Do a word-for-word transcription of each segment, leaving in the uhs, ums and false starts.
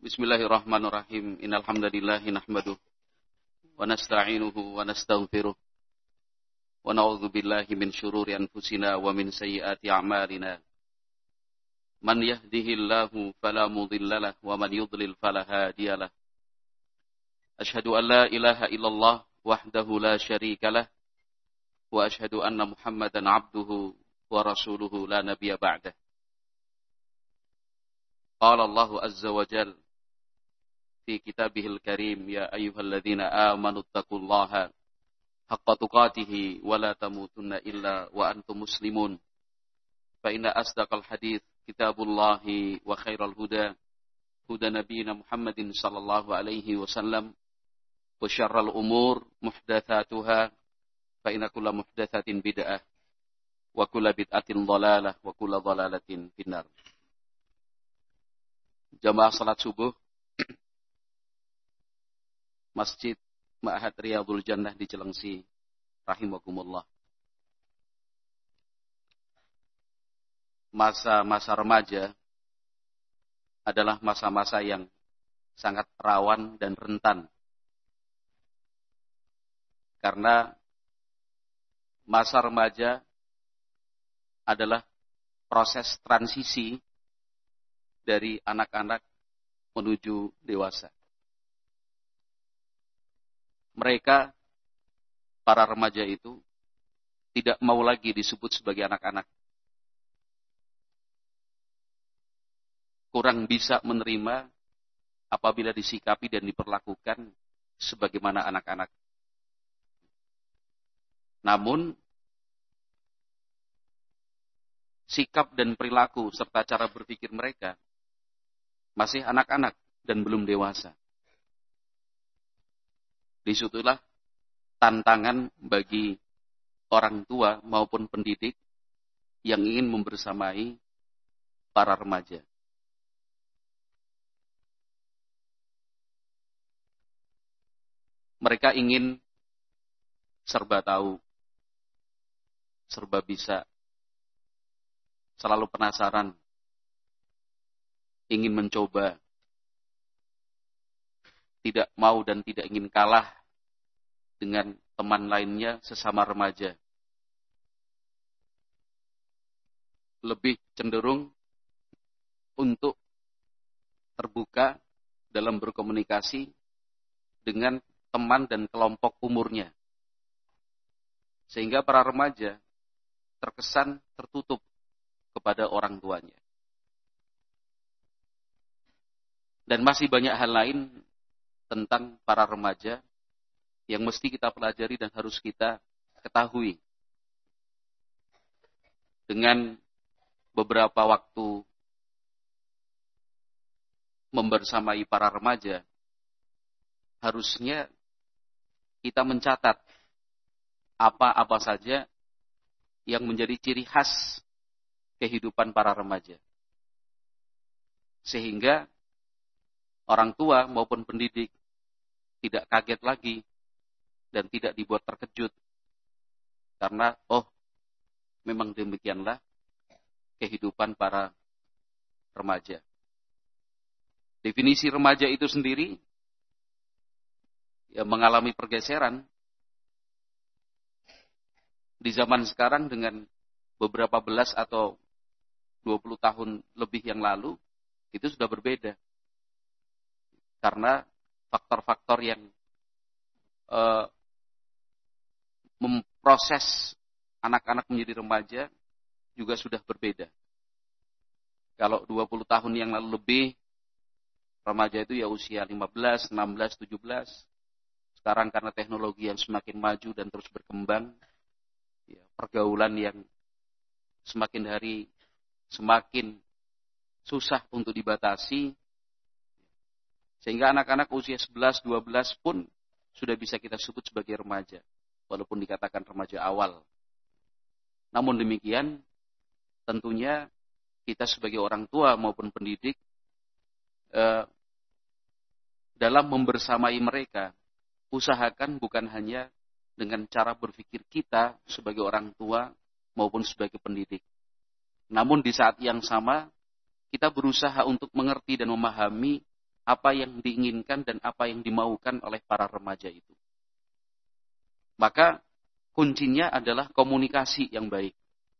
Bismillahirrahmanirrahim. Innal hamdalillah nahmaduhu wa nasta'inuhu wa nastaghfiruh wa na'udzu billahi min shururi anfusina wa min sayyiati a'malina. Man yahdihillahu fala mudilla lahu wa man yudlil fala hadiya lahu. Asyhadu an la ilaha illallah wahdahu la syarika lah wa asyhadu anna Muhammadan 'abduhu wa rasuluhu la nabiyya ba'dah. Qala Allahu azza wa jalla fi kitabihil karim, ya ayyuhalladzina amanu taqullaha haqqa tuqatih wa la tamutunna illa wa antum muslimun. Fa inna asdaqal hadits kitabullahi wa khairal huda huda nabiyina Muhammadin sallallahu alaihi wasallam wa syarrul umur muhdatsatuha fa inna kulla muhdatsatin bid'ah wa kulla bid'atin dhalalah wa kulla dhalalatin finnar. Jamaah salat subuh Masjid Ma'had Riyadhul Jannah di Cilengsi, rahimakumullah. Masa-masa remaja adalah masa-masa yang sangat rawan dan rentan. Karena masa remaja adalah proses transisi dari anak-anak menuju dewasa. Mereka, para remaja itu, tidak mau lagi disebut sebagai anak-anak. Kurang bisa menerima apabila disikapi dan diperlakukan sebagaimana anak-anak. Namun, sikap dan perilaku serta cara berpikir mereka masih anak-anak dan belum dewasa. Disitulah tantangan bagi orang tua maupun pendidik yang ingin membersamai para remaja. Mereka ingin serba tahu, serba bisa, selalu penasaran, ingin mencoba, tidak mau dan tidak ingin kalah dengan teman lainnya sesama remaja. Lebih cenderung untuk terbuka dalam berkomunikasi dengan teman dan kelompok umurnya. Sehingga para remaja terkesan tertutup kepada orang tuanya. Dan masih banyak hal lain tentang para remaja yang mesti kita pelajari dan harus kita ketahui. Dengan beberapa waktu membersamai para remaja, harusnya kita mencatat apa-apa saja yang menjadi ciri khas kehidupan para remaja. Sehingga orang tua maupun pendidik tidak kaget lagi dan tidak dibuat terkejut. Karena, oh, memang demikianlah kehidupan para remaja. Definisi remaja itu sendiri ya, mengalami pergeseran. Di zaman sekarang dengan beberapa belas atau dua puluh tahun lebih yang lalu, itu sudah berbeda. Karena faktor-faktor yang uh, memproses anak-anak menjadi remaja juga sudah berbeda. Kalau dua puluh tahun yang lalu lebih, remaja itu ya usia lima belas, enam belas, tujuh belas. Sekarang karena teknologi yang semakin maju dan terus berkembang, ya, pergaulan yang semakin hari semakin susah untuk dibatasi, sehingga anak-anak usia sebelas, dua belas pun sudah bisa kita sebut sebagai remaja, walaupun dikatakan remaja awal. Namun demikian, tentunya kita sebagai orang tua maupun pendidik, eh, dalam membersamai mereka, usahakan bukan hanya dengan cara berpikir kita sebagai orang tua maupun sebagai pendidik. Namun di saat yang sama, kita berusaha untuk mengerti dan memahami apa yang diinginkan dan apa yang dimaukan oleh para remaja itu. Maka kuncinya adalah komunikasi yang baik.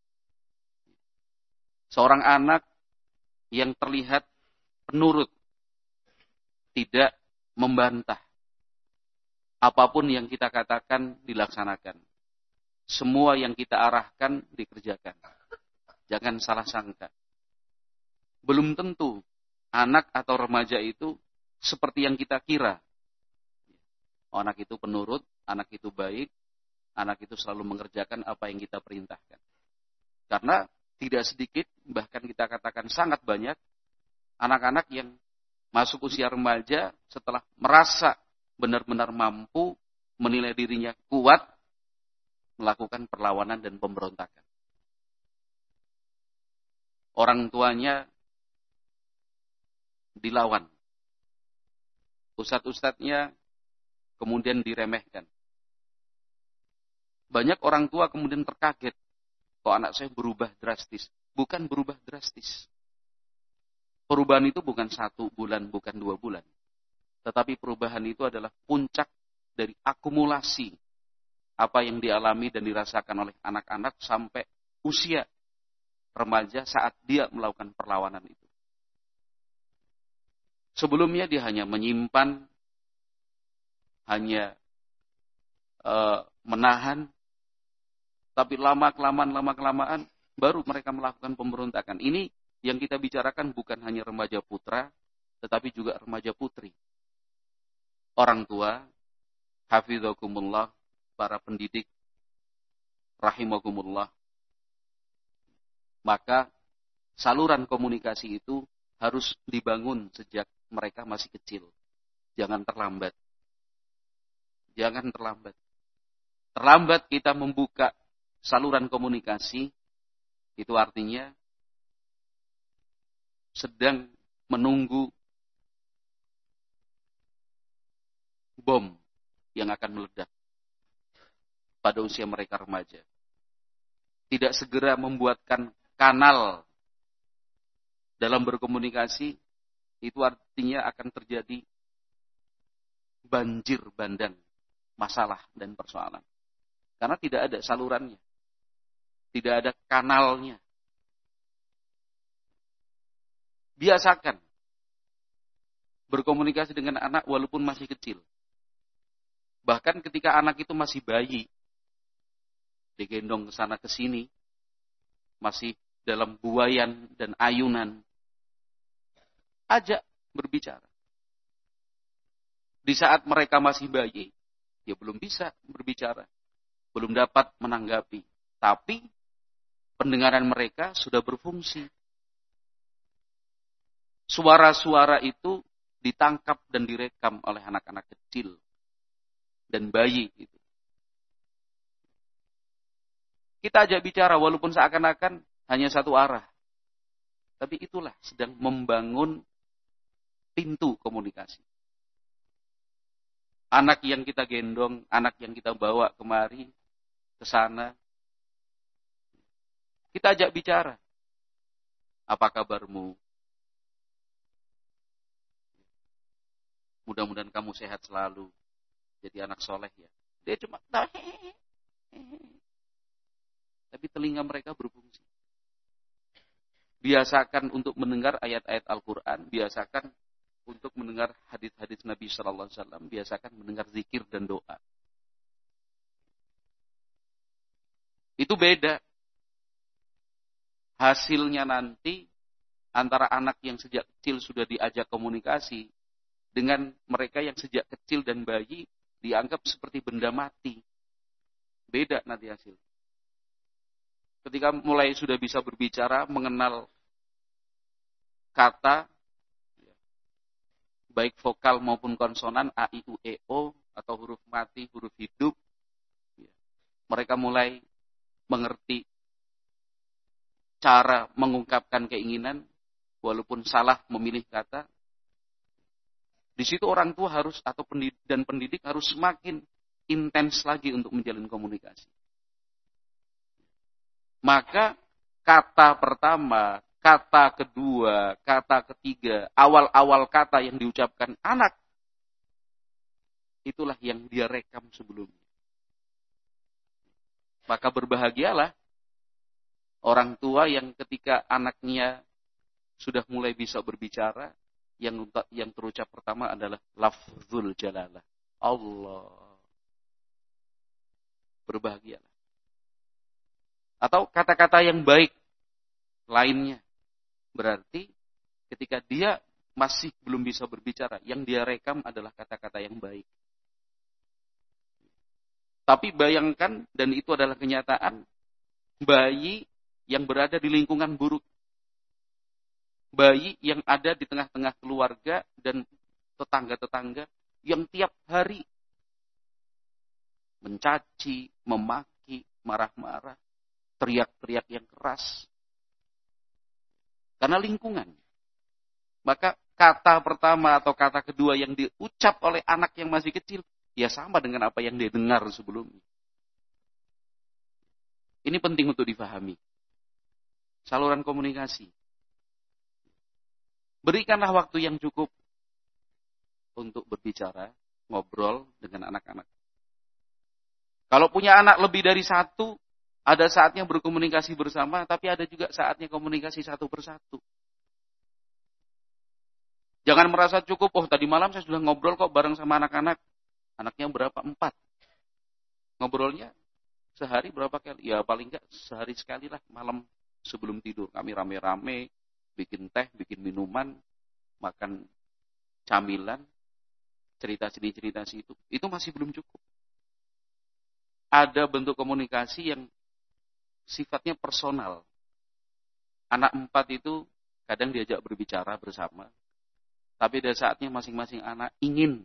Seorang anak yang terlihat penurut, tidak membantah. Apapun yang kita katakan dilaksanakan. Semua yang kita arahkan dikerjakan. Jangan salah sangka. Belum tentu anak atau remaja itu seperti yang kita kira. Anak itu penurut, anak itu baik, anak itu selalu mengerjakan apa yang kita perintahkan. Karena tidak sedikit, bahkan kita katakan sangat banyak, anak-anak yang masuk usia remaja setelah merasa benar-benar mampu, menilai dirinya kuat, melakukan perlawanan dan pemberontakan. Orang tuanya dilawan. Ustadz-ustadznya kemudian diremehkan. Banyak orang tua kemudian terkaget. Kok anak saya berubah drastis? Bukan berubah drastis. Perubahan itu bukan satu bulan, bukan dua bulan. Tetapi perubahan itu adalah puncak dari akumulasi apa yang dialami dan dirasakan oleh anak-anak sampai usia remaja saat dia melakukan perlawanan itu. Sebelumnya dia hanya menyimpan, hanya e, menahan, tapi lama-kelamaan, lama-kelamaan baru mereka melakukan pemberontakan. Ini yang kita bicarakan bukan hanya remaja putra, tetapi juga remaja putri. Orang tua, hafizakumullah, para pendidik, rahimakumullah. Maka saluran komunikasi itu harus dibangun sejak mereka masih kecil. Jangan terlambat. Jangan terlambat. Terlambat kita membuka saluran komunikasi, itu artinya sedang menunggu bom yang akan meledak pada usia mereka remaja. Tidak segera membuatkan kanal dalam berkomunikasi, itu artinya akan terjadi banjir bandang masalah dan persoalan. Karena tidak ada salurannya. Tidak ada kanalnya. Biasakan berkomunikasi dengan anak walaupun masih kecil. Bahkan ketika anak itu masih bayi, digendong ke sana ke sini, masih dalam buayan dan ayunan, ajak berbicara. Di saat mereka masih bayi, ya belum bisa berbicara, belum dapat menanggapi. Tapi pendengaran mereka sudah berfungsi. Suara-suara itu ditangkap dan direkam oleh anak-anak kecil dan bayi itu. Kita ajak bicara walaupun seakan-akan hanya satu arah. Tapi itulah sedang membangun pintu komunikasi. Anak yang kita gendong, anak yang kita bawa kemari, ke sana. Kita ajak bicara. Apa kabarmu? Mudah-mudahan kamu sehat selalu. Jadi anak soleh ya. Dia cuma tapi telinga mereka berfungsi. Biasakan untuk mendengar ayat-ayat Al-Quran. Biasakan untuk mendengar hadis-hadis Nabi Sallallahu Alaihi Wasallam. Biasakan mendengar zikir dan doa. Itu beda. Hasilnya nanti antara anak yang sejak kecil sudah diajak komunikasi dengan mereka yang sejak kecil dan bayi dianggap seperti benda mati. Beda nanti hasil. Ketika mulai sudah bisa berbicara, mengenal kata, baik vokal maupun konsonan, A, I, U, E, O, atau huruf mati, huruf hidup, mereka mulai mengerti cara mengungkapkan keinginan, walaupun salah memilih kata. Di situ orang tua harus atau pendidik dan pendidik harus semakin intens lagi untuk menjalin komunikasi. Maka kata pertama, kata kedua, kata ketiga, awal-awal kata yang diucapkan anak, itulah yang dia rekam sebelumnya. Maka berbahagialah orang tua yang ketika anaknya sudah mulai bisa berbicara, yang yang terucap pertama adalah lafzul jalalah. Allah. Berbahagialah. Atau kata-kata yang baik lainnya. Berarti ketika dia masih belum bisa berbicara, yang dia rekam adalah kata-kata yang baik. Tapi bayangkan, dan itu adalah kenyataan, bayi yang berada di lingkungan buruk. Bayi yang ada di tengah-tengah keluarga dan tetangga-tetangga yang tiap hari mencaci, memaki, marah-marah, teriak-teriak yang keras. Karena lingkungan. Maka kata pertama atau kata kedua yang diucap oleh anak yang masih kecil, ya sama dengan apa yang dia dengar sebelumnya. Ini penting untuk difahami. Saluran komunikasi. Berikanlah waktu yang cukup untuk berbicara, ngobrol dengan anak-anak. Kalau punya anak lebih dari satu, ada saatnya berkomunikasi bersama, tapi ada juga saatnya komunikasi satu persatu. Jangan merasa cukup, oh tadi malam saya sudah ngobrol kok bareng sama anak-anak. Anaknya berapa? Empat. Ngobrolnya sehari berapa kali? Ya paling enggak sehari sekali lah, malam sebelum tidur. Kami rame-rame, bikin teh, bikin minuman, makan camilan, cerita sini-cerita situ. Itu masih belum cukup. Ada bentuk komunikasi yang sifatnya personal. Anak empat itu kadang diajak berbicara bersama, tapi ada saatnya masing-masing anak ingin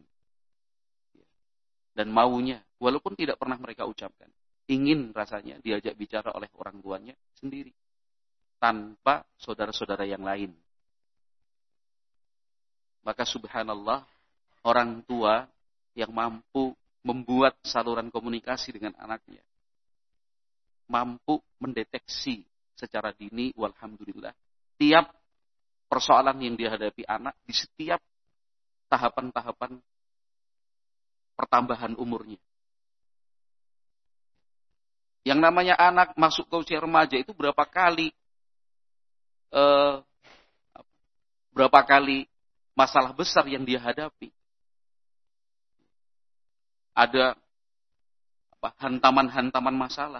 dan maunya, walaupun tidak pernah mereka ucapkan, ingin rasanya diajak bicara oleh orang tuanya sendiri, tanpa saudara-saudara yang lain. Maka subhanallah, orang tua yang mampu membuat saluran komunikasi dengan anaknya, mampu mendeteksi secara dini, walhamdulillah, tiap persoalan yang dihadapi anak di setiap tahapan-tahapan pertambahan umurnya. Yang namanya anak masuk ke usia remaja itu berapa kali eh, berapa kali masalah besar yang dia hadapi. Ada apa, hantaman-hantaman masalah.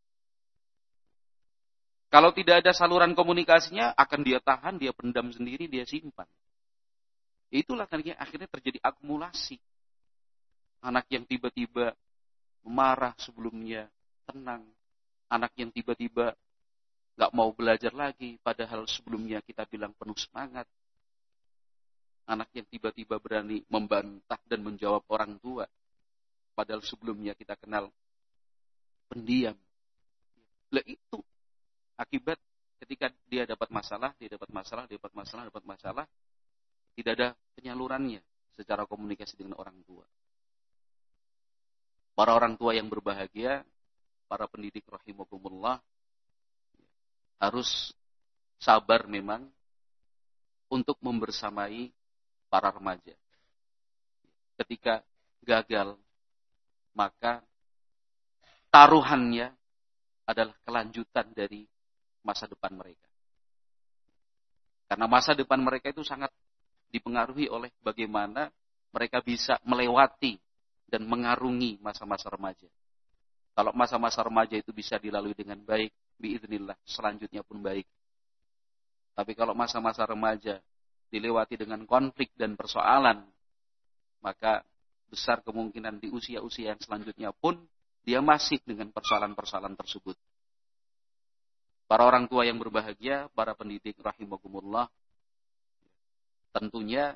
Kalau tidak ada saluran komunikasinya, akan dia tahan, dia pendam sendiri, dia simpan. Itulah akhirnya, akhirnya terjadi akumulasi. Anak yang tiba-tiba marah sebelumnya, tenang. Anak yang tiba-tiba gak mau belajar lagi, padahal sebelumnya kita bilang penuh semangat. Anak yang tiba-tiba berani membantah dan menjawab orang tua, padahal sebelumnya kita kenal pendiam. Lah itu akibat ketika dia dapat masalah, dia dapat masalah, dia dapat masalah, dapat masalah, tidak ada penyalurannya secara komunikasi dengan orang tua. Para orang tua yang berbahagia, para pendidik rahimakumullah, harus sabar memang untuk membersamai para remaja. Ketika gagal, maka taruhannya adalah kelanjutan dari masa depan mereka. Karena masa depan mereka itu sangat dipengaruhi oleh bagaimana mereka bisa melewati dan mengarungi masa-masa remaja. Kalau masa-masa remaja itu bisa dilalui dengan baik, biiznillah, selanjutnya pun baik. Tapi kalau masa-masa remaja dilewati dengan konflik dan persoalan, maka besar kemungkinan di usia-usia yang selanjutnya pun dia masih dengan persoalan-persoalan tersebut. Para orang tua yang berbahagia, para pendidik rahimakumullah, tentunya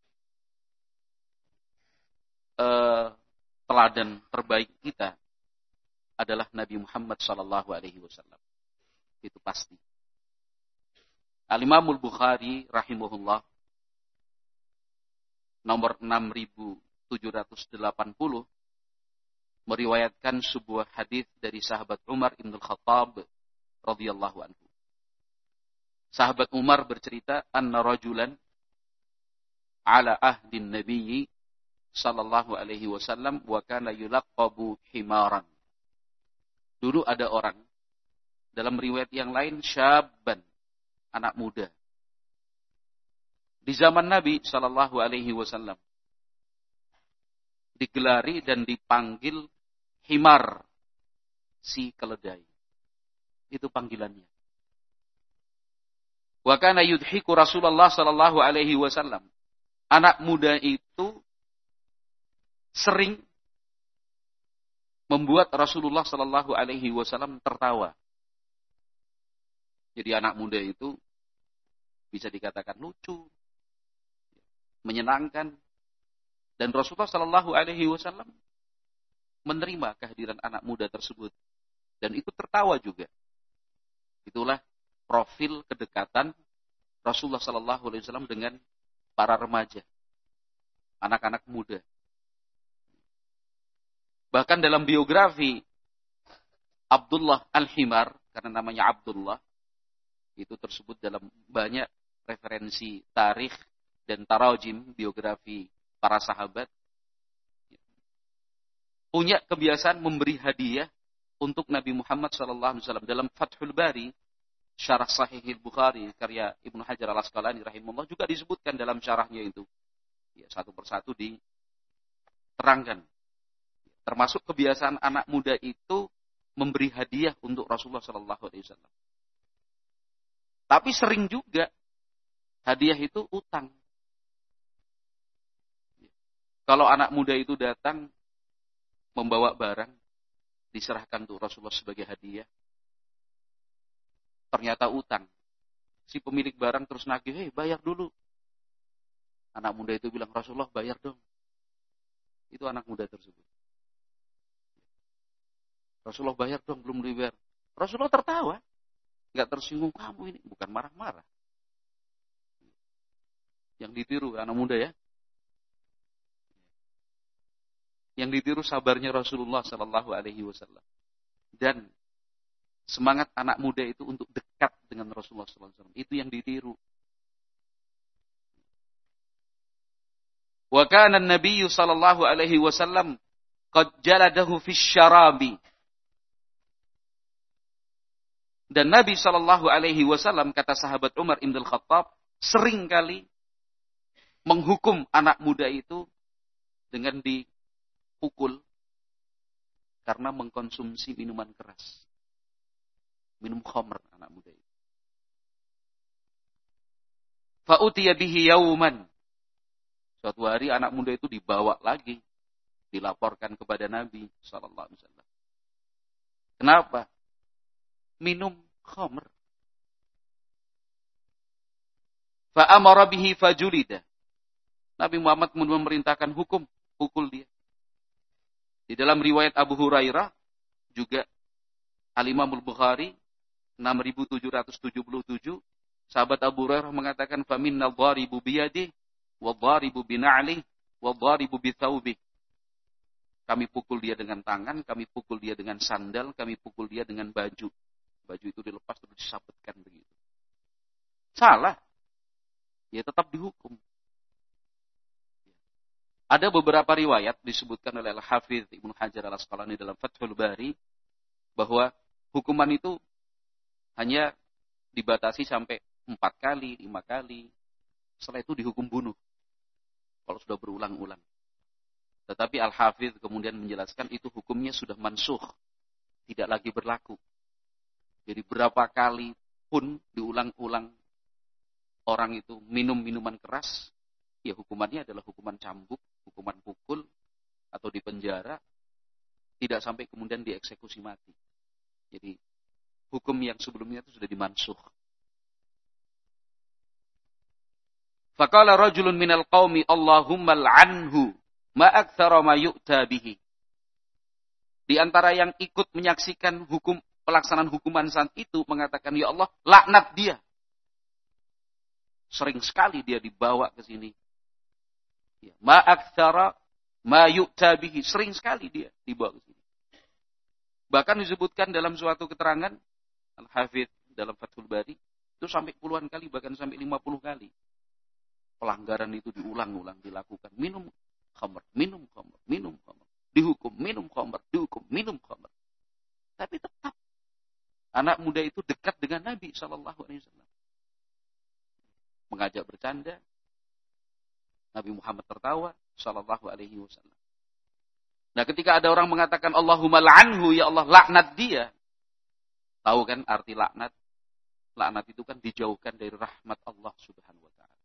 eh, teladan terbaik kita adalah Nabi Muhammad sallallahu alaihi wasallam. Itu pasti. Al-Imamul Bukhari rahimahullah nomor enam ribu tujuh ratus delapan puluh meriwayatkan sebuah hadis dari sahabat Umar bin Khattab radhiyallahu anhu. Sahabat Umar bercerita, anna rajulan ala ahdin nabiyyi sallallahu alaihi wasallam wa kana yulaqabu himaran. Dulu ada orang, dalam riwayat yang lain syabban, anak muda. Di zaman Nabi sallallahu alaihi wasallam digelari dan dipanggil himar, si keledai. Itu panggilannya. Wa kana yudhiku Rasulullah sallallahu alaihi wasallam. Anak muda itu sering membuat Rasulullah sallallahu alaihi wasallam tertawa. Jadi anak muda itu bisa dikatakan lucu, menyenangkan, dan Rasulullah sallallahu alaihi wasallam menerima kehadiran anak muda tersebut dan ikut tertawa juga. Itulah profil kedekatan Rasulullah sallallahu alaihi wasallam dengan para remaja, anak-anak muda. Bahkan dalam biografi Abdullah Al-Himar, karena namanya Abdullah, itu tersebut dalam banyak referensi tarikh dan tarajim biografi para sahabat, punya kebiasaan memberi hadiah untuk Nabi Muhammad sallallahu alaihi wasallam. Dalam Fathul Bari, Syarah Sahih Bukhari karya Ibnu Hajar Al-Asqalani rahimahullah, juga disebutkan dalam syarahnya itu. Ya, satu persatu diterangkan. Termasuk kebiasaan anak muda itu memberi hadiah untuk Rasulullah sallallahu alaihi wasallam. Tapi sering juga hadiah itu utang. Kalau anak muda itu datang membawa barang, diserahkan untuk Rasulullah sebagai hadiah, ternyata utang. Si pemilik barang terus nagih, hei bayar dulu. Anak muda itu bilang, Rasulullah bayar dong. Itu anak muda tersebut. Rasulullah bayar dong, belum dibayar. Rasulullah tertawa. Nggak tersinggung, kamu ini bukan marah-marah. Yang ditiru anak muda ya. Yang ditiru sabarnya Rasulullah sallallahu alaihi wasallam. Dan semangat anak muda itu untuk dekat dengan Rasulullah sallallahu alaihi wasallam. Itu yang ditiru. Wa kana an-nabiy sallallahu alaihi wasallam qad jaladahu fi syarabi. Dan Nabi sallallahu alaihi wasallam, kata sahabat Umar Ibn Al-Khattab, sering kali menghukum anak muda itu dengan dipukul karena mengkonsumsi minuman keras. Minum khamr anak muda itu. Fa'utiya bihi yauman. Suatu hari anak muda itu dibawa lagi, dilaporkan kepada Nabi sallallahu alaihi wasallam. Kenapa? Minum khamr. Fa'amara bihi fajulida. Nabi Muhammad memerintahkan hukum, pukul dia. Di dalam riwayat Abu Hurairah juga Al-Imam Al-Bukhari enam ribu tujuh ratus tujuh puluh tujuh, sahabat Abu Hurairah mengatakan, "Faminnal dharibu biyadihi wadh-dharibu bina'lihi wadh-dharibu bithawbihi." Kami pukul dia dengan tangan, kami pukul dia dengan sandal, kami pukul dia dengan baju. Baju itu dilepas terus disabetkan begitu. Salah. Ya tetap dihukum. Ada beberapa riwayat disebutkan oleh Al-Hafidz Ibnu Hajar Al-Asqalani dalam Fathul Bari bahwa hukuman itu hanya dibatasi sampai empat kali, lima kali. Setelah itu dihukum bunuh. Kalau sudah berulang-ulang. Tetapi Al-Hafidz kemudian menjelaskan itu hukumnya sudah mansukh. Tidak lagi berlaku. Jadi berapa kali pun diulang-ulang orang itu minum minuman keras, ya hukumannya adalah hukuman cambuk, hukuman pukul, atau dipenjara, tidak sampai kemudian dieksekusi mati. Jadi hukum yang sebelumnya itu sudah dimansukh. Faqala rajulun minal qaumi Allahumma al'anhu ma aktsara ma yu'ta bihi. Di antara yang ikut menyaksikan hukum pelaksanaan hukuman saat itu mengatakan, ya Allah, laknat dia. Sering sekali dia dibawa ke sini. Ya, ma aktsara ma yu'ta bihi. Sering sekali dia dibawa ke sini. Bahkan disebutkan dalam suatu keterangan Al-Hafidz dalam Fathul Bari, Itu sampai puluhan kali, bahkan sampai lima puluh kali. Pelanggaran itu diulang-ulang dilakukan. Minum khamr, minum khamr, minum khamr. Dihukum, minum khamr, dihukum, minum khamr. Tapi tetap anak muda itu dekat dengan Nabi shallallahu alaihi wasallam. Mengajak bercanda. Nabi Muhammad tertawa shallallahu alaihi wasallam. Nah, ketika ada orang mengatakan Allahumma la'anhu, ya Allah laknat dia. Tahu kan arti laknat? Laknat itu kan dijauhkan dari rahmat Allah Subhanahu wa taala.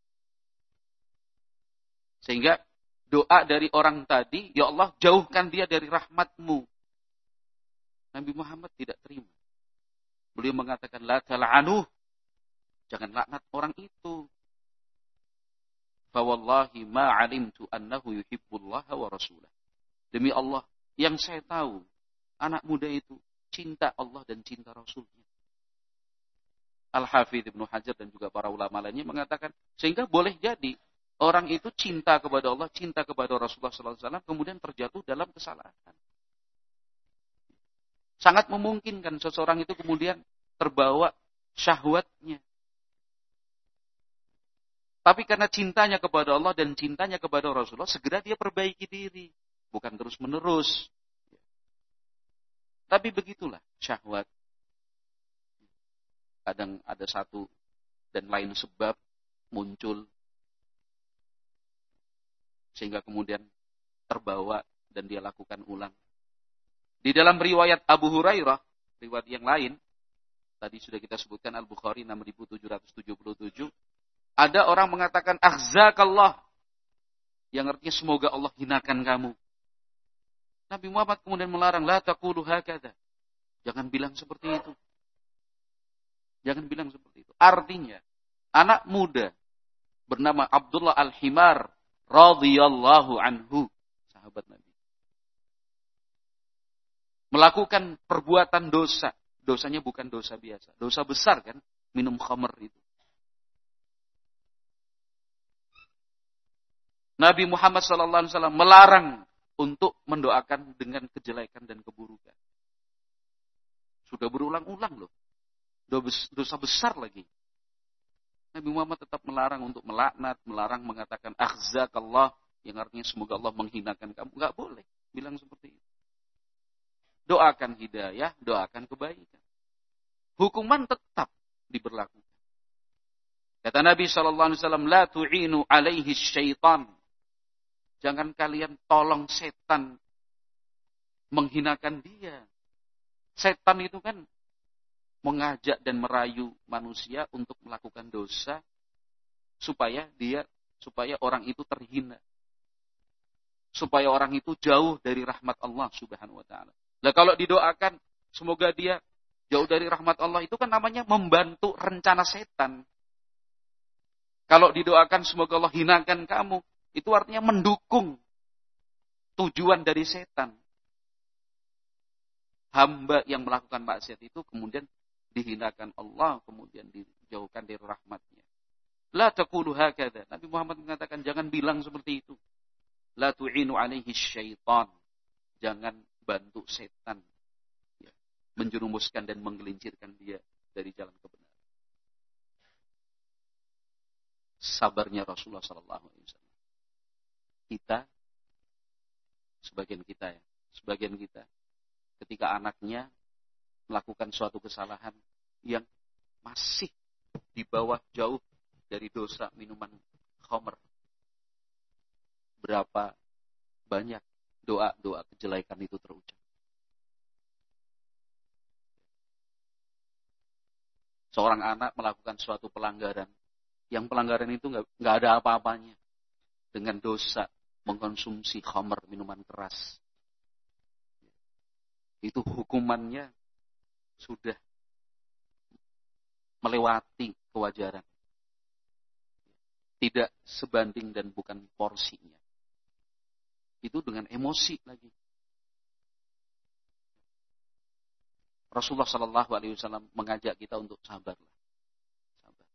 Sehingga doa dari orang tadi, ya Allah jauhkan dia dari rahmat-Mu. Nabi Muhammad tidak terima. Beliau mengatakan la tal'anuh. Jangan laknat orang itu. Fa wallahi ma 'alimtu annahu yuhibbullaha wa rasulah. Demi Allah, yang saya tahu, anak muda itu cinta Allah dan cinta Rasulnya. Al-Hafidz Ibnu Hajar dan juga para ulama lainnya mengatakan, sehingga boleh jadi orang itu cinta kepada Allah, cinta kepada Rasulullah shallallahu alaihi wasallam, kemudian terjatuh dalam kesalahan. Sangat memungkinkan seseorang itu kemudian terbawa syahwatnya. Tapi karena cintanya kepada Allah dan cintanya kepada Rasulullah, segera dia perbaiki diri. Bukan terus-menerus. Tapi begitulah syahwat. Kadang ada satu dan lain sebab muncul. Sehingga kemudian terbawa dan dia lakukan ulang. Di dalam riwayat Abu Hurairah, riwayat yang lain, tadi sudah kita sebutkan Al-Bukhari enam ribu tujuh ratus tujuh puluh tujuh, ada orang mengatakan akhzakallah, yang artinya semoga Allah hinakan kamu. Nabi Muhammad kemudian melarang, la taqulu hakadha. Jangan bilang seperti itu. Jangan bilang seperti itu. Artinya, anak muda bernama Abdullah Al-Himar radhiyallahu anhu, sahabat Nabi, melakukan perbuatan dosa. Dosanya bukan dosa biasa. Dosa besar kan, minum khamr itu. Nabi Muhammad shallallahu alaihi wasallam melarang untuk mendoakan dengan kejelekan dan keburukan. Sudah berulang-ulang loh. Dosa besar lagi. Nabi Muhammad tetap melarang untuk melaknat, melarang mengatakan akhzakallah, yang artinya semoga Allah menghinakan kamu. Enggak boleh bilang seperti itu. Doakan hidayah, doakan kebaikan. Hukuman tetap diberlakukan. Kata Nabi shallallahu alaihi wasallam, la tu'inu alaihi syaitan. Jangan kalian tolong setan menghinakan dia. Setan itu kan mengajak dan merayu manusia untuk melakukan dosa supaya dia supaya orang itu terhina. Supaya orang itu jauh dari rahmat Allah Subhanahu wa taala. Lah kalau didoakan semoga dia jauh dari rahmat Allah, itu kan namanya membantu rencana setan. Kalau didoakan semoga Allah hinakan kamu, itu artinya mendukung tujuan dari setan. Hamba yang melakukan maksiat itu kemudian dihinakan Allah, kemudian dijauhkan dari rahmatnya. La taqulu hakadha. Nabi Muhammad mengatakan jangan bilang seperti itu. La tu'inu alaihi syaitan. Jangan bantu setan, ya, menjerumuskan dan menggelincirkan dia dari jalan kebenaran. Sabarnya Rasulullah sallallahu alaihi wasallam. Kita, sebagian kita ya, sebagian kita, ketika anaknya melakukan suatu kesalahan yang masih di bawah jauh dari dosa minuman khamr, berapa banyak doa-doa kejelekan itu terucap. Seorang anak melakukan suatu pelanggaran, yang pelanggaran itu nggak nggak ada apa-apanya dengan dosa mengkonsumsi khamr, minuman keras. Itu hukumannya sudah melewati kewajaran. Tidak sebanding dan bukan porsinya. Itu dengan emosi lagi. Rasulullah Shallallahu Alaihi Wasallam mengajak kita untuk sabarlah. Sabar.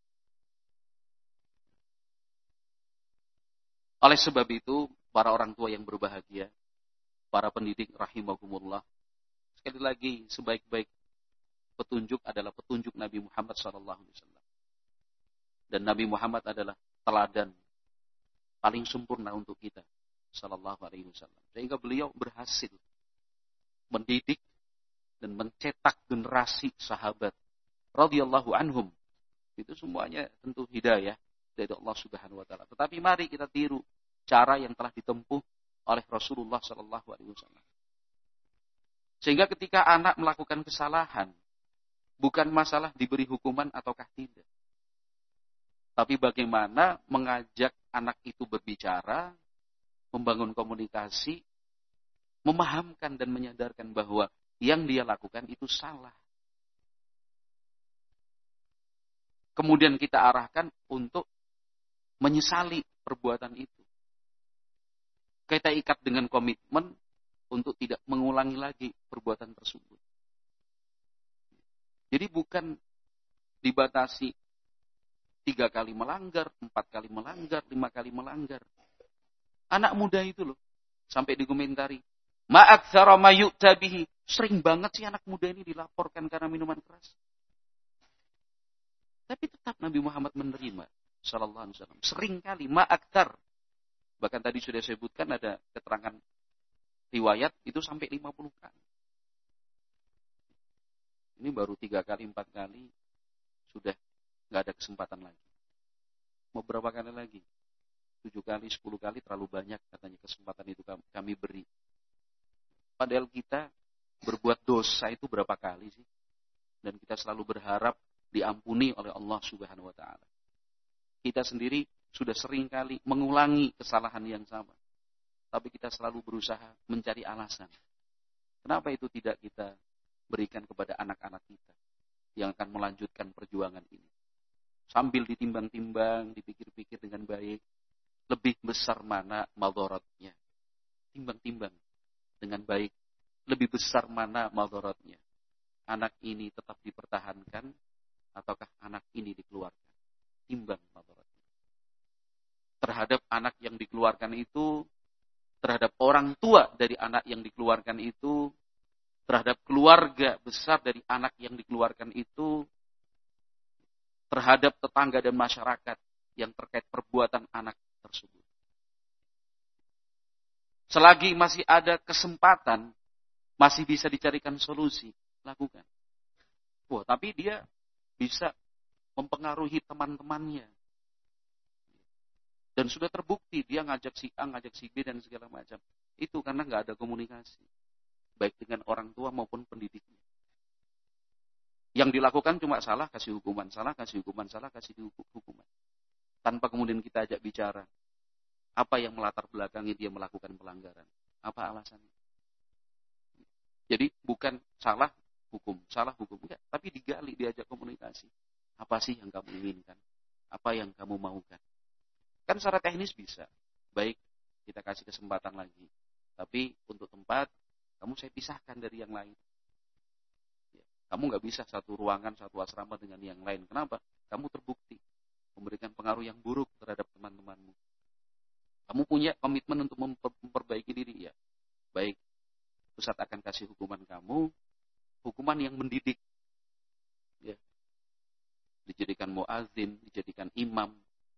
Oleh sebab itu, para orang tua yang berbahagia, para pendidik rahimahumullah, sekali lagi sebaik-baik petunjuk adalah petunjuk Nabi Muhammad sallallahu alaihi wasallam. Dan Nabi Muhammad adalah teladan paling sempurna untuk kita sallallahu alaihi wasallam. Sehingga beliau berhasil mendidik dan mencetak generasi sahabat radhiyallahu anhum. Itu semuanya tentu hidayah dari Allah Subhanahu wa taala. Tetapi mari kita tiru cara yang telah ditempuh oleh Rasulullah sallallahu alaihi wasallam. Sehingga ketika anak melakukan kesalahan, bukan masalah diberi hukuman ataukah tidak. Tapi bagaimana mengajak anak itu berbicara, membangun komunikasi, memahamkan dan menyadarkan bahwa yang dia lakukan itu salah. Kemudian kita arahkan untuk menyesali perbuatan itu. Kita ikat dengan komitmen untuk tidak mengulangi lagi perbuatan tersebut. Jadi bukan dibatasi tiga kali melanggar, empat kali melanggar, lima kali melanggar. Anak muda itu loh, sampai dikomentari, ma'aktsara ma yu'ta bihi. Sering banget sih anak muda ini dilaporkan karena minuman keras. Tapi tetap Nabi Muhammad menerima, sallallahu alaihi wasallam. Sering kali, ma'aktsar. Bahkan tadi sudah saya sebutkan ada keterangan riwayat itu sampai lima puluh kali. Ini baru tiga kali, empat kali, sudah nggak ada kesempatan lagi. Mau berapa kali lagi? Tujuh kali, sepuluh kali terlalu banyak katanya kesempatan itu kami beri. Padahal kita berbuat dosa itu berapa kali sih? Dan kita selalu berharap diampuni oleh Allah Subhanahu wa taala. Kita sendiri sudah sering kali mengulangi kesalahan yang sama. Tapi kita selalu berusaha mencari alasan. Kenapa itu tidak kita berikan kepada anak-anak kita yang akan melanjutkan perjuangan ini? Sambil ditimbang-timbang, dipikir-pikir dengan baik, lebih besar mana madharatnya. Timbang-timbang dengan baik, lebih besar mana madharatnya. Anak ini tetap dipertahankan, ataukah anak ini dikeluarkan? Timbang madharatnya. Terhadap anak yang dikeluarkan itu, terhadap orang tua dari anak yang dikeluarkan itu, terhadap keluarga besar dari anak yang dikeluarkan itu, terhadap tetangga dan masyarakat yang terkait perbuatan anak tersebut. Selagi masih ada kesempatan, masih bisa dicarikan solusi, lakukan. Wah, tapi dia bisa mempengaruhi teman-temannya. Dan sudah terbukti dia ngajak si A, ngajak si B dan segala macam. Itu karena nggak ada komunikasi. Baik dengan orang tua maupun pendidiknya. Yang dilakukan cuma salah, kasih hukuman. Salah, kasih hukuman. Salah, kasih hukuman. Tanpa kemudian kita ajak bicara. Apa yang melatar belakangi dia melakukan pelanggaran? Apa alasannya? Jadi bukan salah hukum. Salah hukum. Enggak. Tapi digali, diajak komunikasi. Apa sih yang kamu inginkan? Apa yang kamu maukan? Kan secara teknis bisa. Baik, kita kasih kesempatan lagi. Tapi untuk tempat, kamu saya pisahkan dari yang lain. Ya, kamu nggak bisa satu ruangan, satu asrama dengan yang lain. Kenapa? Kamu terbukti memberikan pengaruh yang buruk terhadap teman-temanmu. Kamu punya komitmen untuk memperbaiki diri. Ya, baik, pusat akan kasih hukuman kamu, hukuman yang mendidik. Ya, dijadikan muadzin, dijadikan imam.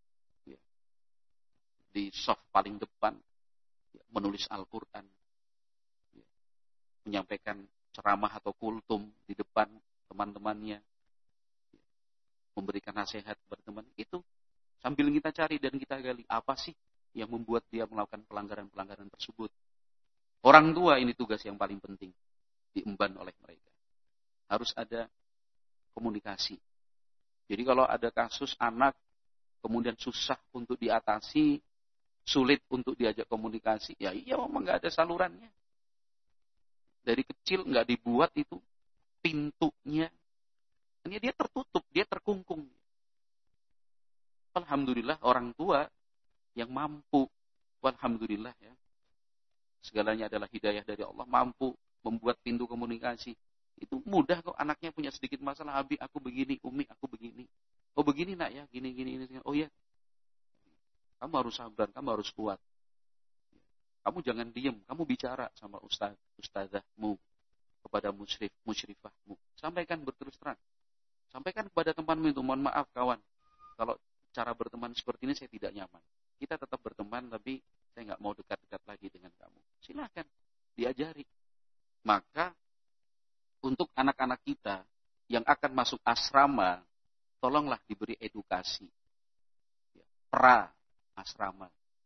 Di soft paling depan, menulis Al-Quran, menyampaikan ceramah atau kultum di depan teman-temannya, memberikan nasihat kepada teman, itu sambil kita cari dan kita gali, apa sih yang membuat dia melakukan pelanggaran-pelanggaran tersebut. Orang tua ini tugas yang paling penting, diemban oleh mereka. Harus ada komunikasi. Jadi kalau ada kasus anak, kemudian susah untuk diatasi, sulit untuk diajak komunikasi, ya iya memang nggak ada salurannya. Dari kecil nggak dibuat itu pintunya, hanya dia tertutup, dia terkungkung. Alhamdulillah orang tua yang mampu, alhamdulillah ya, segalanya adalah hidayah dari Allah, mampu membuat pintu komunikasi. Itu mudah kok, anaknya punya sedikit masalah, Abi aku begini, Umi aku begini, oh begini nak ya, gini gini ini, oh ya. Kamu harus sabar, kamu harus kuat. Kamu jangan diem, kamu bicara sama ustaz, ustazahmu. kepada musyrif, musyrifahmu. Sampaikan berterus terang. Sampaikan kepada temanmu itu, mohon maaf kawan, kalau cara berteman seperti ini saya tidak nyaman. Kita tetap berteman, tapi saya nggak mau dekat-dekat lagi dengan kamu. Silakan, diajari. Maka, untuk anak-anak kita yang akan masuk asrama, tolonglah diberi edukasi. Pra asrama.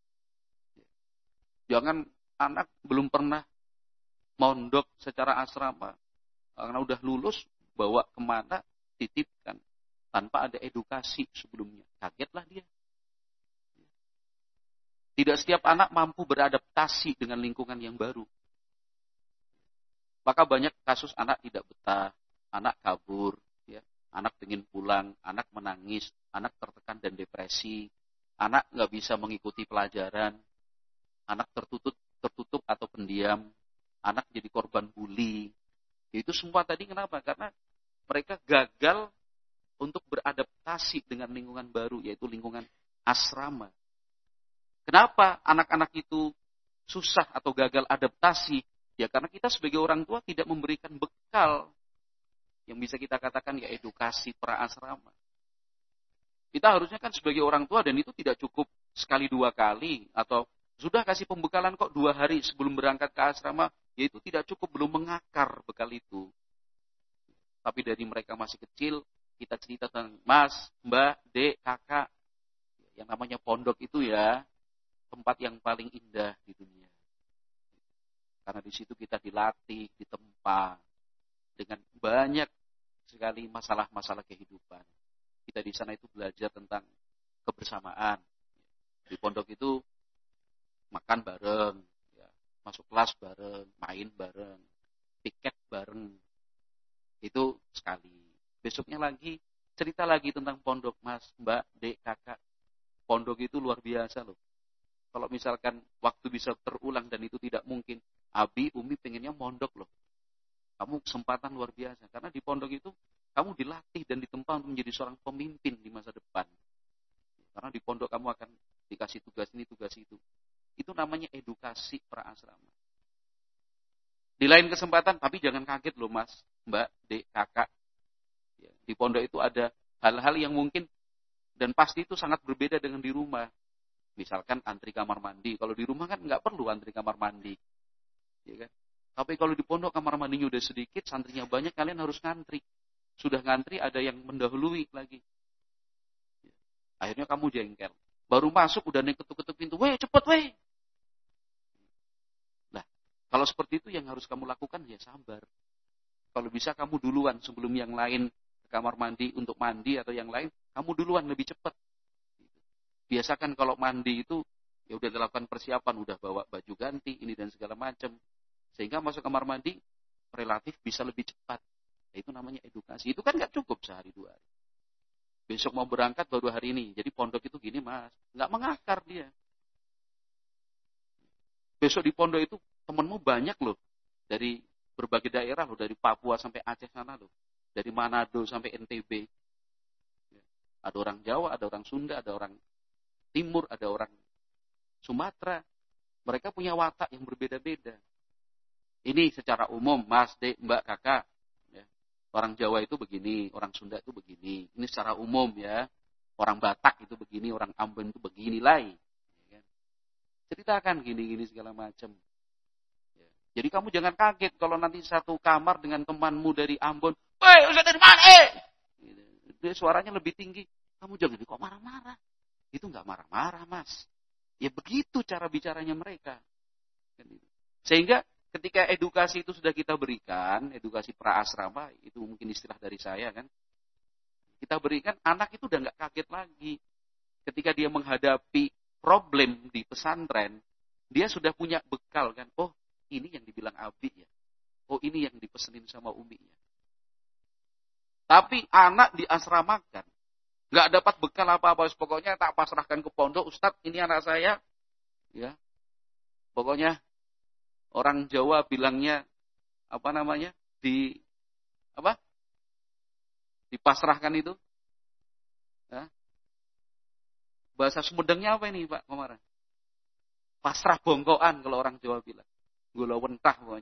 Jangan anak belum pernah mondok secara asrama, karena udah lulus, bawa kemana, titipkan. Tanpa ada edukasi sebelumnya. Kagetlah dia. Tidak setiap anak mampu beradaptasi dengan lingkungan yang baru. Maka banyak kasus anak tidak betah, anak kabur, ya, anak ingin pulang, anak menangis, anak tertekan dan depresi, anak nggak bisa mengikuti pelajaran, anak tertutup, tertutup atau pendiam, anak jadi korban bully. Itu semua tadi kenapa? Karena mereka gagal untuk beradaptasi dengan lingkungan baru, yaitu lingkungan asrama. Kenapa anak-anak itu susah atau gagal adaptasi? Ya karena kita sebagai orang tua tidak memberikan bekal yang bisa kita katakan ya edukasi pra asrama. Kita harusnya kan sebagai orang tua, dan itu tidak cukup sekali dua kali, atau sudah kasih pembekalan kok dua hari sebelum berangkat ke asrama, ya itu tidak cukup, belum mengakar bekal itu. Tapi dari mereka masih kecil, kita cerita tentang mas, mbak, dek, kakak. Yang namanya pondok itu ya, tempat yang paling indah di dunia. Karena di situ kita dilatih, ditempa dengan banyak sekali masalah-masalah kehidupan. Kita di sana itu belajar tentang kebersamaan. Di pondok itu makan bareng, ya, masuk kelas bareng, main bareng, piket bareng. Itu sekali. Besoknya lagi, cerita lagi tentang pondok, mas, mbak, dek, kakak. Pondok itu luar biasa loh. Kalau misalkan waktu bisa terulang dan itu tidak mungkin, Abi, Umi pengennya mondok loh. Kamu kesempatan luar biasa. Karena di pondok itu, kamu dilatih dan ditempa untuk menjadi seorang pemimpin di masa depan. Karena di pondok kamu akan dikasih tugas ini, tugas itu. Itu namanya edukasi pra asrama. Di lain kesempatan, tapi jangan kaget loh mas, mbak, dek, kakak. Di pondok itu ada hal-hal yang mungkin dan pasti itu sangat berbeda dengan di rumah. Misalkan antri kamar mandi. Kalau di rumah kan nggak perlu antri kamar mandi. Ya kan? Tapi kalau di pondok kamar mandinya udah sedikit, santrinya banyak, kalian harus ngantri. Sudah ngantri, ada yang mendahului lagi. Akhirnya kamu jengkel. Baru masuk, udah nih ketuk-ketuk pintu. Weh, cepet weh. Nah, kalau seperti itu yang harus kamu lakukan, ya sabar. Kalau bisa kamu duluan sebelum yang lain ke kamar mandi untuk mandi atau yang lain, kamu duluan lebih cepat. Biasakan kalau mandi itu, ya udah dilakukan persiapan, udah bawa baju ganti, ini dan segala macam. Sehingga masuk kamar mandi, relatif bisa lebih cepat. Ya, itu namanya edukasi. Itu kan nggak cukup sehari dua hari. Besok mau berangkat baru hari ini. Jadi pondok itu gini mas, nggak mengakar dia. Besok di pondok itu temenmu banyak loh. Dari berbagai daerah loh, dari Papua sampai Aceh sana loh. Dari Manado sampai N T B. Ada orang Jawa, ada orang Sunda, ada orang Timur, ada orang Sumatera. Mereka punya watak yang berbeda-beda. Ini secara umum, mas, dek, mbak, kakak. Ya. Orang Jawa itu begini, orang Sunda itu begini. Ini secara umum ya. Orang Batak itu begini, orang Ambon itu begini lah. Ya. Ceritakan gini-gini segala macam. Ya. Jadi kamu jangan kaget kalau nanti satu kamar dengan temanmu dari Ambon. Woi, Ustaz dari mana? Eh! Dia suaranya lebih tinggi. Kamu jangan kok marah-marah. Itu nggak marah-marah, mas. Ya begitu cara bicaranya mereka. Sehingga ketika edukasi itu sudah kita berikan, edukasi pra asrama, itu mungkin istilah dari saya kan. Kita berikan, anak itu udah nggak kaget lagi. Ketika dia menghadapi problem di pesantren, dia sudah punya bekal kan. Oh, ini yang dibilang Abi ya. Oh, ini yang dipesenin sama Umi ya. Tapi anak diasramakan, nggak dapat bekal apa-apa, pokoknya tak pasrahkan ke pondok, Ustadz ini anak saya, ya, pokoknya orang Jawa bilangnya apa namanya di apa dipasrahkan itu, ya. Bahasa Sumedangnya apa ini Pak Komara? Pasrah bongkoan kalau orang Jawa bilang, gula wentah pokoknya.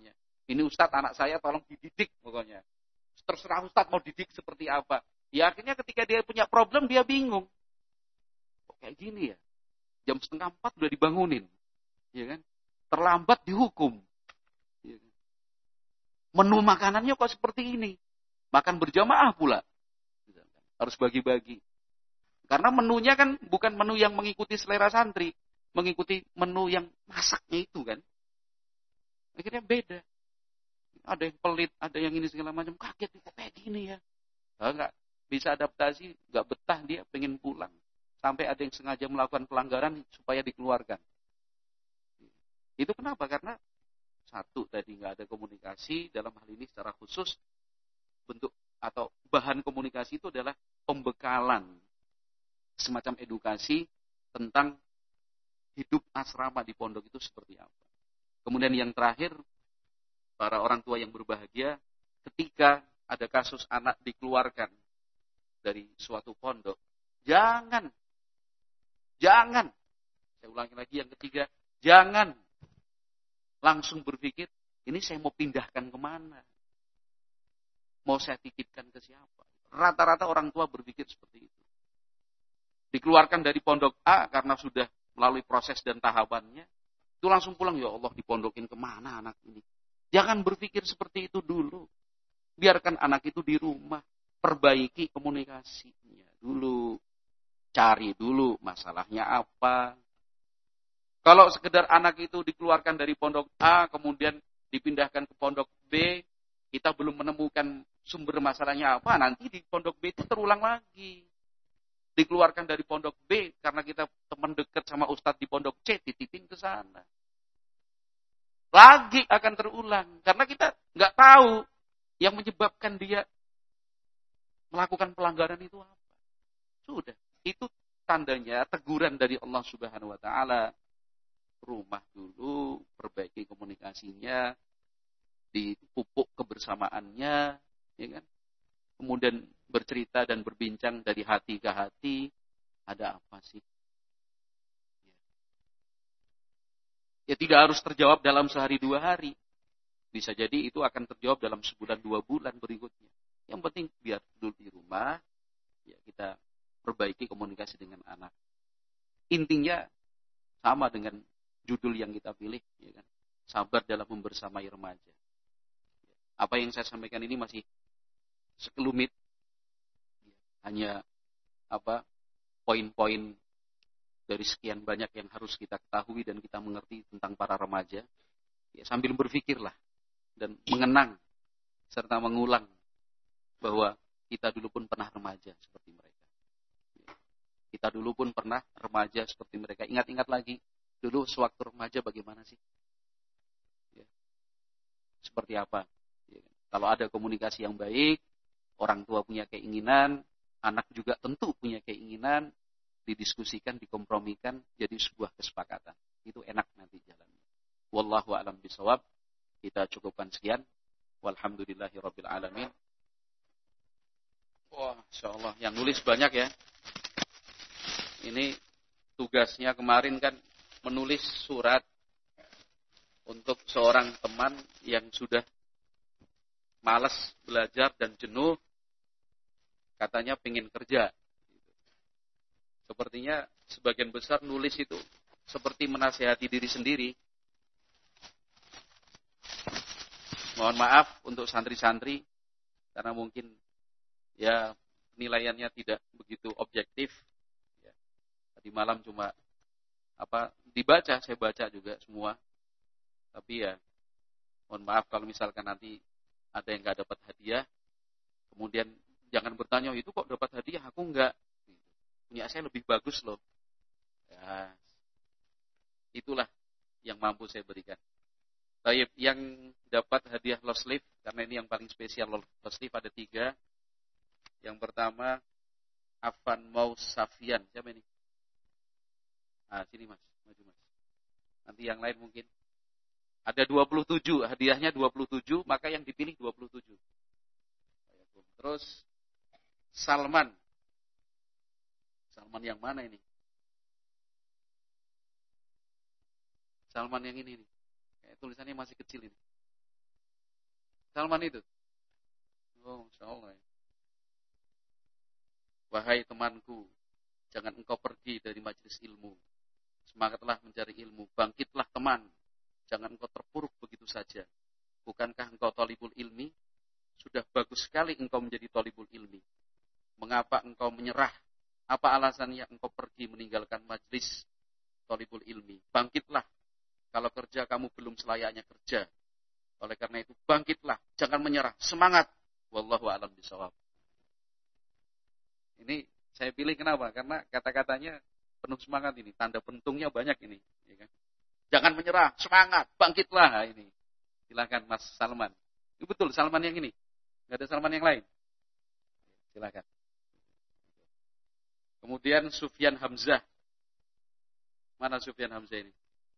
Ini Ustadz, anak saya tolong dididik pokoknya. Terserah Ustadz mau didik seperti apa. Ya akhirnya ketika dia punya problem, dia bingung. Kok kayak gini ya? Jam setengah empat udah dibangunin. Ya kan? Terlambat dihukum. Ya kan? Menu makanannya kok seperti ini? Makan berjamaah pula. Harus bagi-bagi. Karena menunya kan bukan menu yang mengikuti selera santri. Mengikuti menu yang masaknya itu kan. Akhirnya beda. Ada yang pelit, ada yang ini segala macam. Kaget, kok kayak gini ya. Nah, enggak bisa adaptasi, enggak betah dia, pengen pulang. Sampai ada yang sengaja melakukan pelanggaran supaya dikeluarkan. Itu kenapa? Karena satu, tadi enggak ada komunikasi. Dalam hal ini secara khusus, bentuk atau bahan komunikasi itu adalah pembekalan. Semacam edukasi tentang hidup asrama di pondok itu seperti apa. Kemudian yang terakhir, para orang tua yang berbahagia, ketika ada kasus anak dikeluarkan dari suatu pondok, jangan, jangan, saya ulangi lagi yang ketiga, jangan langsung berpikir, ini saya mau pindahkan kemana? Mau saya titipkan ke siapa? Rata-rata orang tua berpikir seperti itu. Dikeluarkan dari pondok A karena sudah melalui proses dan tahapannya, itu langsung pulang, ya Allah dipondokin kemana anak ini? Jangan berpikir seperti itu dulu. Biarkan anak itu di rumah. Perbaiki komunikasinya dulu. Cari dulu masalahnya apa. Kalau sekedar anak itu dikeluarkan dari pondok A, kemudian dipindahkan ke pondok B, kita belum menemukan sumber masalahnya apa, nanti di pondok B itu terulang lagi. Dikeluarkan dari pondok B, karena kita teman dekat sama ustadz di pondok C, titipin ke sana. Lagi akan terulang. Karena kita nggak tahu yang menyebabkan dia melakukan pelanggaran itu apa. Sudah. Itu tandanya teguran dari Allah Subhanahu wa Ta'ala. Rumah dulu, perbaiki komunikasinya, dipupuk kebersamaannya, ya kan? Kemudian bercerita dan berbincang dari hati ke hati. Ada apa sih? Ya tidak harus terjawab dalam sehari dua hari. Bisa jadi itu akan terjawab dalam sebulan dua bulan berikutnya. Yang penting biar dulu di rumah, ya kita perbaiki komunikasi dengan anak. Intinya sama dengan judul yang kita pilih, ya kan? Sabar dalam membersamai remaja. Apa yang saya sampaikan ini masih sekelumit, hanya apa poin-poin dari sekian banyak yang harus kita ketahui dan kita mengerti tentang para remaja. Ya, sambil berpikirlah dan mengenang serta mengulang bahwa kita dulu pun pernah remaja seperti mereka. Kita dulu pun pernah remaja seperti mereka. Ingat-ingat lagi, dulu sewaktu remaja bagaimana sih? Ya. Seperti apa? Ya. Kalau ada komunikasi yang baik, orang tua punya keinginan, anak juga tentu punya keinginan, didiskusikan, dikompromikan, jadi sebuah kesepakatan. Itu enak nanti jalannya. Wallahu a'lam bishawab. Kita cukupkan sekian. Walhamdulillahirabbil alamin. Wah, insyaallah yang nulis banyak ya. Ini tugasnya kemarin kan menulis surat untuk seorang teman yang sudah malas belajar dan jenuh, katanya pengen kerja. Sepertinya sebagian besar nulis itu seperti menasihati diri sendiri. Mohon maaf untuk santri-santri karena mungkin ya penilaiannya tidak begitu objektif. Ya, tadi malam cuma apa dibaca, saya baca juga semua. Tapi ya mohon maaf kalau misalkan nanti ada yang nggak dapat hadiah, kemudian jangan bertanya itu kok dapat hadiah, aku enggak. Punya saya lebih bagus loh. Ya, itulah yang mampu saya berikan. Baik, yang dapat hadiah long sleeve, karena ini yang paling spesial long sleeve ada tiga. Yang pertama, Afan Mau Safian. Siapa ini? Ah, sini mas, maju mas. Nanti yang lain mungkin. Ada dua puluh tujuh, hadiahnya dua puluh tujuh, maka yang dipilih dua puluh tujuh. Terus, Salman. Salman yang mana ini? Salman yang ini nih. Kayak tulisannya masih kecil ini. Salman itu. Oh, Masya Allah. Wahai temanku, jangan engkau pergi dari majelis ilmu. Semangatlah mencari ilmu. Bangkitlah teman. Jangan engkau terpuruk begitu saja. Bukankah engkau thalibul ilmi? Sudah bagus sekali engkau menjadi thalibul ilmi. Mengapa engkau menyerah? Apa alasannya engkau pergi meninggalkan majelis thalibul ilmi? Bangkitlah. Kalau kerja kamu belum selayaknya kerja. Oleh karena itu bangkitlah. Jangan menyerah. Semangat. Wallahu a'lam bishawab. Ini saya pilih kenapa? Karena kata-katanya penuh semangat ini. Tanda pentungnya banyak ini. Ya kan? Jangan menyerah. Semangat. Bangkitlah. Nah, ini. Silakan Mas Salman. Ini betul Salman yang ini. Nggak ada Salman yang lain. Silakan. Kemudian Sufyan Hamzah. Mana Sufyan Hamzah ini?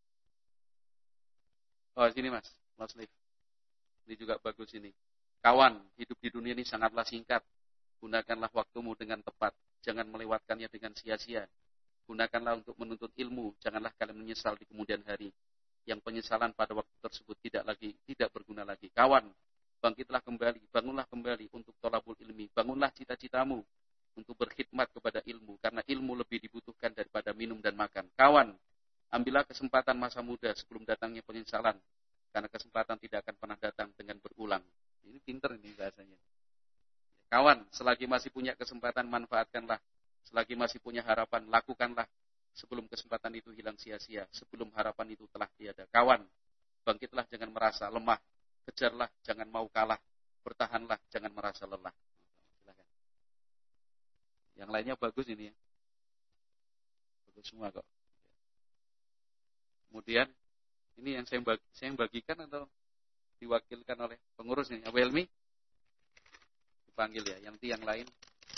Oh, sini Mas. Mas Lif. Ini juga bagus ini. Kawan, hidup di dunia ini sangatlah singkat. Gunakanlah waktumu dengan tepat. Jangan melewatkannya dengan sia-sia. Gunakanlah untuk menuntut ilmu. Janganlah kalian menyesal di kemudian hari. Yang penyesalan pada waktu tersebut tidak lagi tidak berguna lagi. Kawan, bangkitlah kembali, bangunlah kembali untuk thalabul ilmi. Bangunlah cita-citamu untuk berkhidmat kepada ilmu. Karena ilmu lebih dibutuhkan daripada minum dan makan. Kawan, ambillah kesempatan masa muda sebelum datangnya penyesalan. Karena kesempatan tidak akan pernah datang dengan berulang. Ini pinter ini bahasanya. Kawan, selagi masih punya kesempatan, manfaatkanlah. Selagi masih punya harapan, lakukanlah. Sebelum kesempatan itu hilang sia-sia. Sebelum harapan itu telah tiada. Kawan, bangkitlah jangan merasa lemah. Kejarlah jangan mau kalah. Bertahanlah jangan merasa lelah. Silakan. Yang lainnya bagus ini ya. Bagus semua kok. Kemudian, ini yang saya, bagi, saya yang bagikan atau diwakilkan oleh pengurus ini. Abu Helmi dipanggil ya, yang yang lain.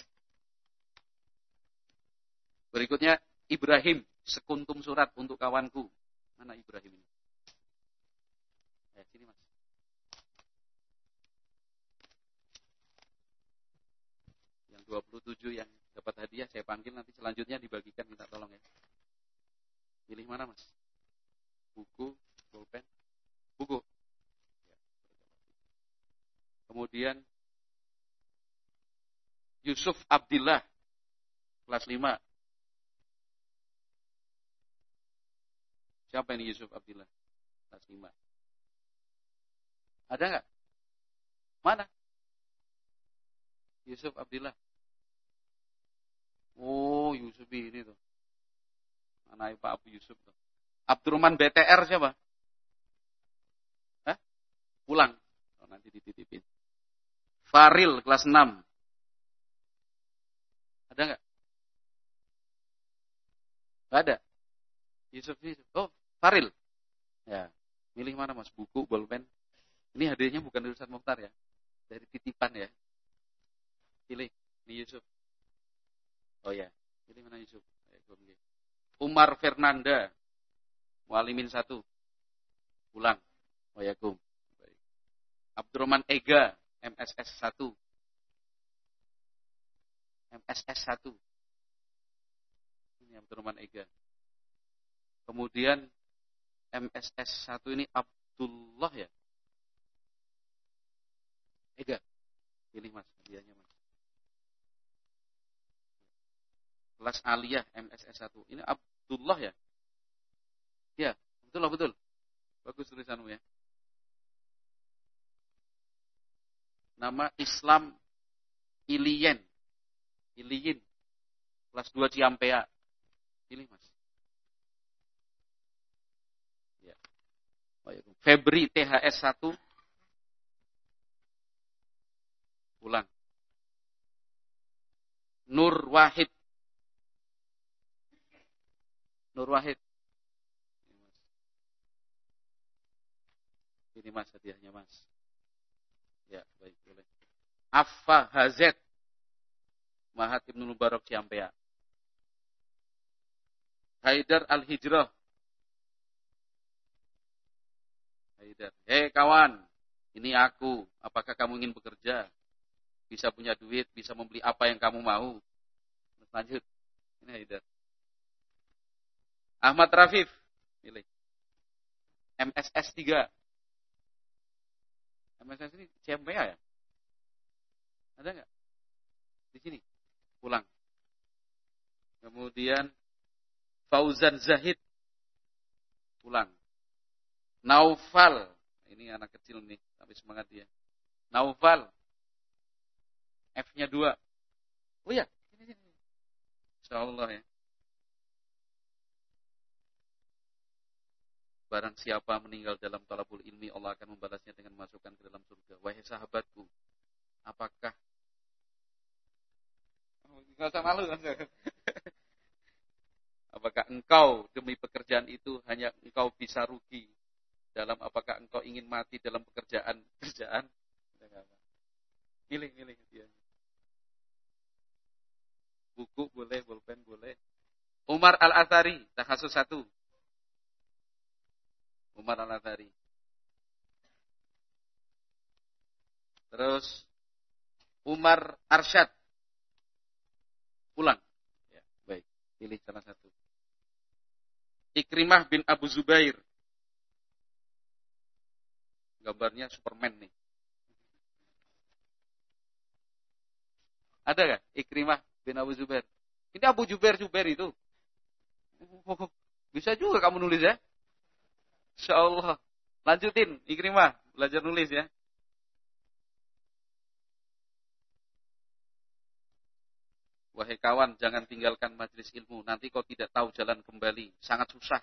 Berikutnya Ibrahim, sekuntum surat untuk kawanku. Mana Ibrahim ini? Eh, sini Mas. Yang dua puluh tujuh yang dapat hadiah saya panggil, nanti selanjutnya dibagikan, minta tolong ya. Pilih mana Mas? Buku, pulpen, buku. Kemudian Yusuf Abdillah, kelas lima. Siapa ini Yusuf Abdillah? Kelas lima. Ada nggak? Mana? Yusuf Abdillah. Oh, Yusuf ini tuh. Mana Pak Abu Yusuf tuh. Abdurrahman B T R siapa? Hah? Pulang. Oh, nanti dititipin. Faril kelas enam. Ada nggak? Nggak ada. Yusuf Yusuf. Oh, Faril. Ya. Milih mana Mas? Buku, bolpen. Ini hadiahnya bukan dari Ustaz Mokhtar ya. Dari titipan ya. Pilih. Ini Yusuf. Oh ya. Pilih mana Yusuf? Umar Fernanda. Mualimin satu. Pulang. Wayakum. Abdurrahman Ega. M S S satu. M S S satu. Ini Abdurrahman Ega. Kemudian M S S satu ini Abdullah ya. Ega. Pilih Mas. Hadiahnya Mas. Kelas Aliyah M S S satu. Ini Abdullah ya. Ya, betul lah, betul. Bagus tulisanmu ya. Nama Islam Iliyen. Iliyin. Kelas dua Ciampea. Pilih Mas. Ya. Febri T H S satu. Pulang. Nur Wahid. Nur Wahid. Ini Mas hadiahnya Mas. Ya, baik boleh. Affa Hazet. Mahat Ibnu Mubarak Ciampea. Haidar Al-Hijrah. Haidar. Hei kawan, ini aku. Apakah kamu ingin bekerja? Bisa punya duit, bisa membeli apa yang kamu mau. Lanjut. Ini Haidar. Ahmad Rafif. Pilih. M S S tiga. M S S ini C M P A ya? Ada nggak? Di sini. Pulang. Kemudian Fauzan Zahid. Pulang. Naufal. Ini anak kecil nih, tapi semangat dia. Naufal. F-nya dua. Oh ya, ini sini. Insyaallah ya. Barang siapa meninggal dalam talabul ilmi, Allah akan membalasnya dengan masukkan ke dalam surga. Wahai sahabatku, apakah Enggak usah malu. Apakah engkau demi pekerjaan itu hanya engkau bisa rugi dalam apakah engkau ingin mati dalam pekerjaan kerjaan? Milih, milih dia. Buku boleh, bolpen boleh. Umar Al-Athari, takhasus satu. Umar Al-Athari. Terus Umar Arsyad. Pulang. Ya, baik, pilih salah satu. Ikrimah bin Abu Zubair. Gambarnya Superman nih. Ada nggak Ikrimah bin Abu Zubair? Ini Abu Zubair Zubair itu. Bisa juga kamu nulis ya. Insyaallah. Lanjutin Ikrimah, belajar nulis ya. Wahai kawan, jangan tinggalkan majelis ilmu. Nanti kau tidak tahu jalan kembali. Sangat susah.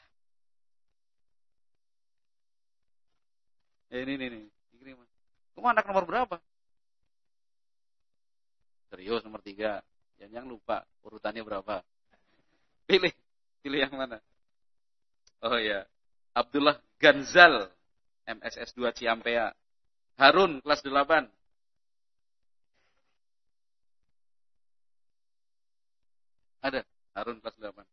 Eh, ini, ini, ini. Ikrimah. Kamu anak nomor berapa? Serius, nomor tiga. Yang lupa, urutannya berapa? Pilih. Pilih yang mana? Oh ya. Abdullah Ganzal. M S S dua Ciampea. Harun, kelas delapan. Ada. Harun, kelas delapan.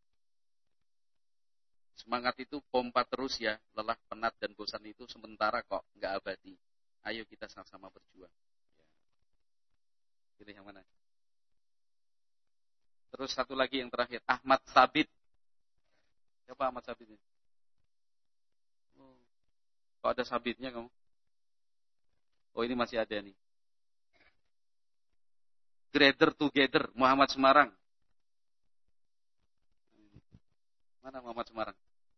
Semangat itu pompa terus ya. Lelah, penat, dan bosan itu sementara kok. Nggak abadi. Ayo kita sama-sama berjuang. Pilih yang mana? Terus satu lagi yang terakhir. Ahmad Sabit. Siapa Ahmad Sabit ini? Oh. Kok ada sabitnya kamu? Oh, ini masih ada nih. Together Together. Muhammad Semarang. Mana Muhammad Semarang?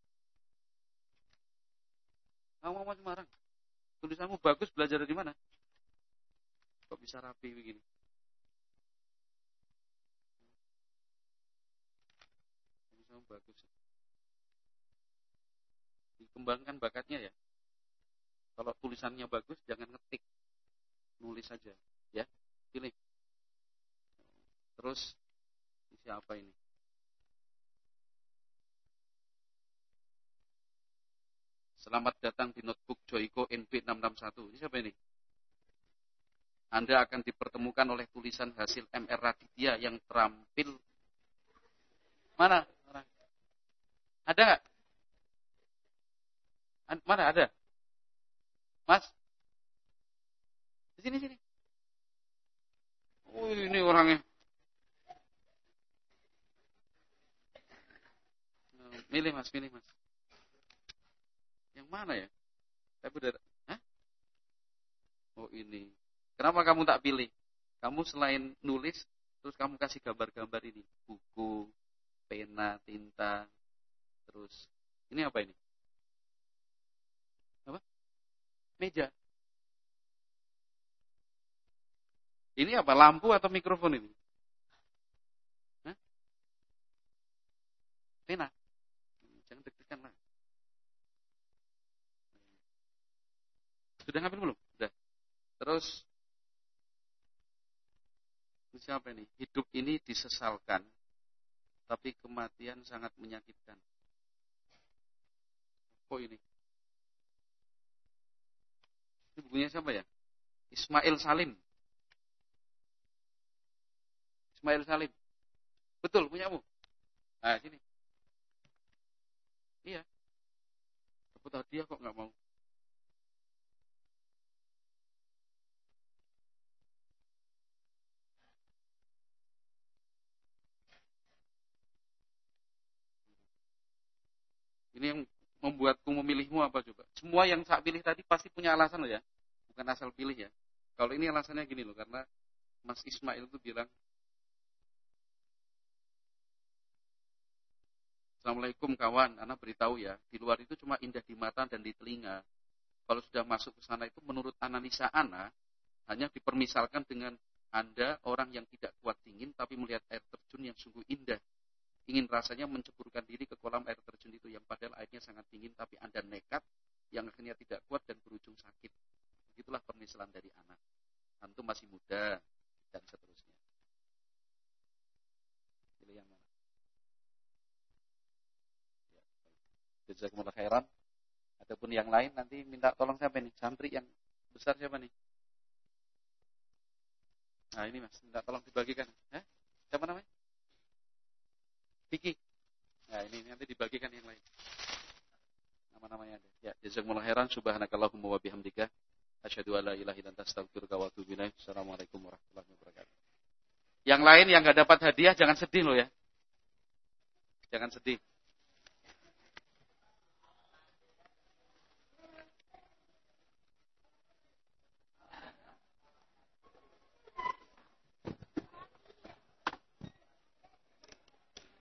Oh, Muhammad Semarang. Tulisanmu bagus, belajar dari mana? Kok bisa rapi begini? Tulisanmu bagus. Dikembangkan bakatnya ya. Kalau tulisannya bagus, jangan ngetik. Nulis saja. Ya, pilih. Terus, siapa ini? Selamat datang di notebook Joyko N B enam enam satu. Ini siapa ini? Anda akan dipertemukan oleh tulisan hasil M R Raditya yang terampil. Mana? Ada nggak? Mana ada? Mas? Di sini, sini. Oh, ini orangnya. Milih mas, milih mas. Yang mana ya? Saya udah. Hah? Oh ini. Kenapa kamu tak pilih? Kamu selain nulis, terus kamu kasih gambar-gambar ini. Buku, pena, tinta. Terus, ini apa ini? Apa? Meja. Ini apa? Lampu atau mikrofon ini? Hah? Pena. Jangan deg-degan lah. Sudah ngambil belum? Sudah. Terus, siapa ini? Hidup ini disesalkan, tapi kematian sangat menyakitkan. Kok ini? Ini bukunya siapa ya? Ismail Salim. Ismail Salim. Betul, punyamu. Nah, sini. Iya. Dapat hadiah kok nggak mau. Ini yang membuatku memilihmu apa coba? Semua yang saya pilih tadi pasti punya alasan loh ya. bukan asal pilih ya. Kalau ini alasannya gini loh, karena Mas Ismail itu bilang, Assalamualaikum kawan, Ana beritahu ya, di luar itu cuma indah di mata dan di telinga. Kalau sudah masuk ke sana itu menurut analisa Ana, hanya dipermisalkan dengan Anda orang yang tidak kuat dingin, tapi melihat air terjun yang sungguh indah. Ingin rasanya menceburkan diri ke kolam air terjun itu, yang padahal airnya sangat dingin, tapi Anda nekat, yang akhirnya tidak kuat dan berujung sakit. Begitulah permisalan dari Ana. Antum masih muda, dan seterusnya. Pilih yang mana? Ya, jazakumullah khairan. Adapun yang lain nanti minta tolong siapa nih? Santri yang besar siapa nih? Nah ini mas, minta tolong dibagikan. Eh? Siapa namanya? Vicky. Nah ini nanti dibagikan yang lain. Nama-namanya ada. Ya, jazakumullah khairan. Subhanakallahumma wa bihamdika. Asyhadu an la ilaha illa anta astaghfiruka wa atubu ilaik. Assalamualaikum warahmatullahi wabarakatuh. Yang lain yang enggak dapat hadiah jangan sedih loh ya. Jangan sedih.